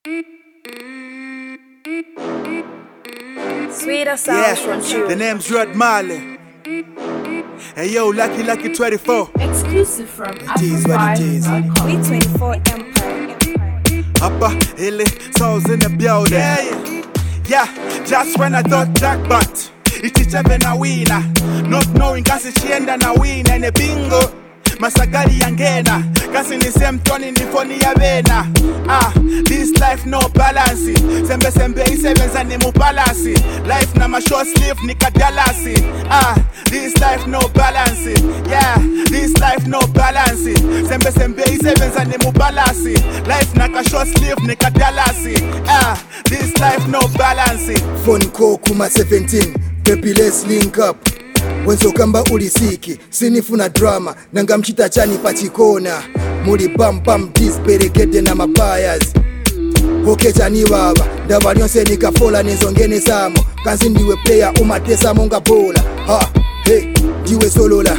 Sweeter sounds from you. The name's Rod Marley. Hey yo, Lucky 24. Exclusive from It is what it is. We24 Empire. Upper Hilly, souls in the building. Yeah, just when I thought jackpot, it's even a winner. Not knowing kasi chienda na win and a bingo. Masagari yangena, kasi ni same toni ni foni ya bena. This life no balance. Sembe isebenza ni mubalasi. Life na short sleeve ni kadalasi. This life no balance. Yeah, this life no balance. Sembe isebenza ni mubalasi. Life na short sleeve ni kadalasi. This life no balance. Phone call kuma 17. Baby, let's link up. Wenzo kamba ulisiki, sinifuna drama. Nanga mchita chani pachikona. Muri bam disperekede na mabayas. Hoke chani baba, ndaba lyonse nikafola nezongene samo. Kanzi ndiwe player umatesa monga bola. Hey, ndiwe solola.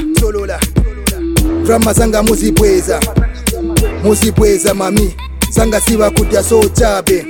Drama zanga muzibweza mami. Zanga siwa kutya so chabe.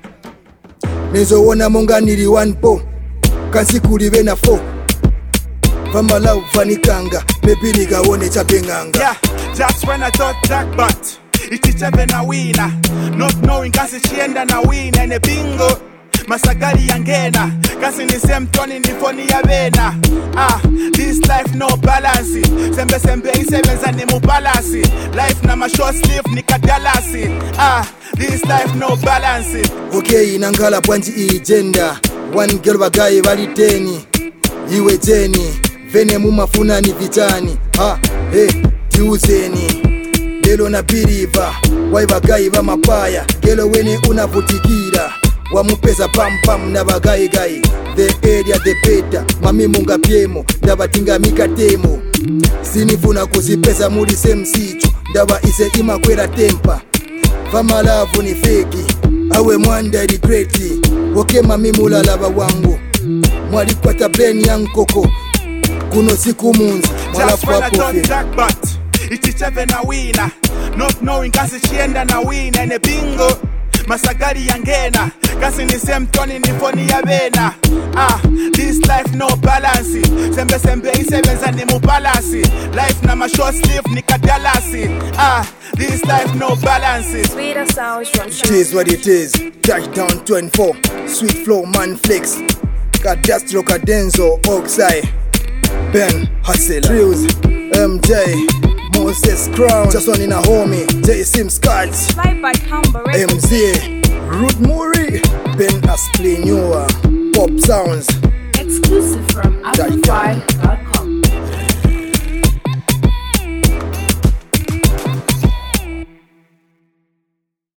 Nezo wona monga nili 1 po. Kansi kulibe na 4. Vama love vanikanga, maybe nigawone chapenganga. Yeah, just when I thought jackpot, it's even a winner. Not knowing kasi chienda na win and a bingo. Masagari yangena, kasi ni same toni ni foni ya bena. This life no balance. Sembe isebenza ni mubalasi. Life na short sleeve ni kadalasi. This life no balance. Okay, inangala bwanji ijenda. One girl bagaye bali 10. Iwe jeni, vene mumafuna ni vitani. Hey, tiuzeni. Lelo na biriva, wai bagayi ba mapaya. Gelo wene unavutikira. Wamupeza pam na bagayi. The area the better, mami munga piemo. Ndaba tinga mikatemo. Sinifuna kuzipesa muri same situ. Ndaba ise imakwera tempa. Vama love ni feki, awe mwanda regreti. Woke mami mulalaba wangu. Mwali kwata brain yang koko. Kuno siku munzi, mwala kwa kofi. Jackpot, it's even a winner. Not knowing kasi chienda na win and a bingo. Masagari yangena, kasi ni same toni ni foni ya bena. This life no balance. Sembe isebenza ni mubalasi. Life na short sleeve ni kadalasi. This life no balance. Sweeter sounds from It is what it is. Touchdown 24. Sweet flow man flex. Cadastro Cadenzo Oxide. Ben Hustler Drills MJ Moses Crown just on in a homie J Sims Cards Fly by Humber MZ Ruth Murray Ben Asplinua Pop Sounds Exclusive from Amplify.